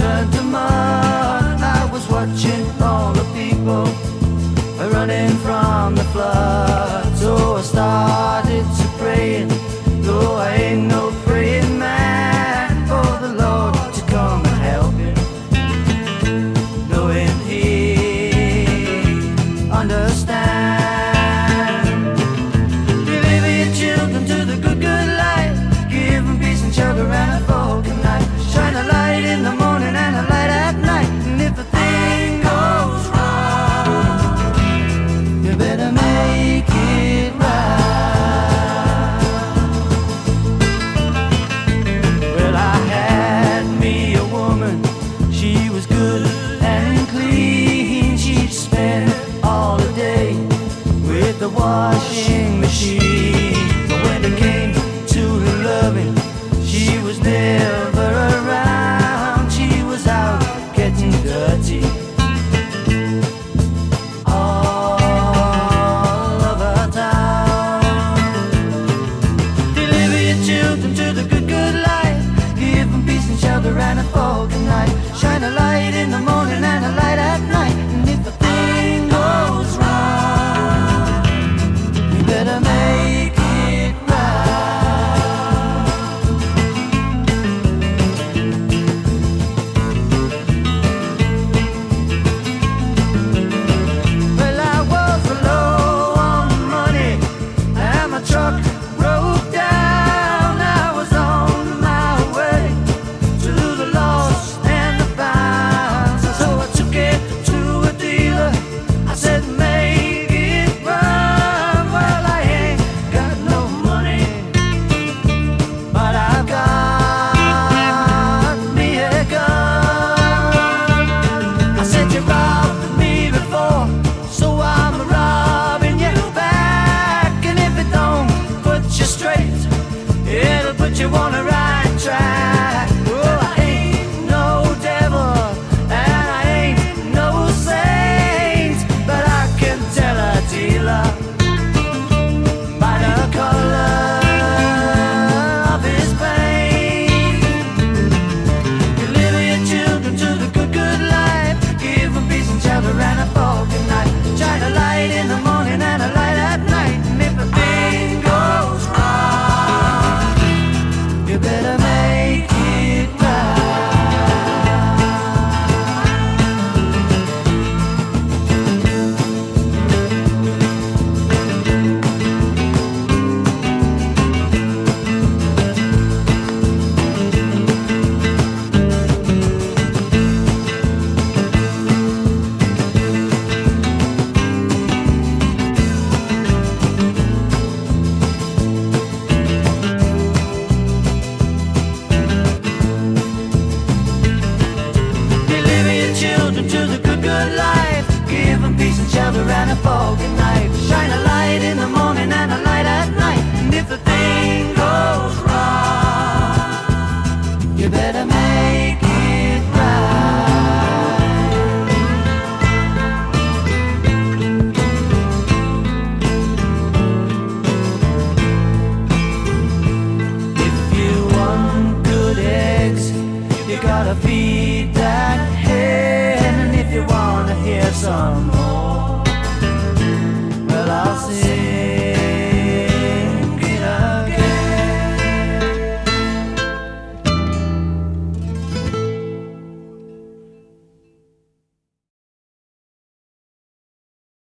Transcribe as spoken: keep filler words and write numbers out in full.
turned to mud. I was watching all the people running from the flood. So I started to pray, though I ain't no praying man, for the Lord to come and help him, knowing he understands. Deliver your children to the good, good life. Give them peace and shelter and a broken night. Shine a light in the morning and a light at night. And if a thing goes wrong, you better make it right. Well, I had me a woman, she was good and clean. She'd spend all the day with the washing machine. But when it came to loving, she was never around. She was out getting dirty all over town. Deliver your children to the good, good life. Give them peace and shelter and a foggy night. Shine a light in the morning and a light at night. And if a thing goes wrong, you better make it right. Well, I was low on money and my truck broke down. I was on my way to the lost and the found. So I took it to a dealer. I said, make it run. Well, I ain't got no money, but I've got me a gun. I said, you robbed me before, so I'm robbing you back. And if it don't put you straight, it'll put you on the right track. Oh, I ain't no devil and I ain't no saint, but I can tell a dealer by the color of his paint. Deliver your children to the good, good life. Give them peace and shelter and a foggy night. Shine a light in the morning and a light at night. And if a thing goes wrong, you better make it right. Deliver your children to the good, good life. Give them peace and shelter and a foggy night.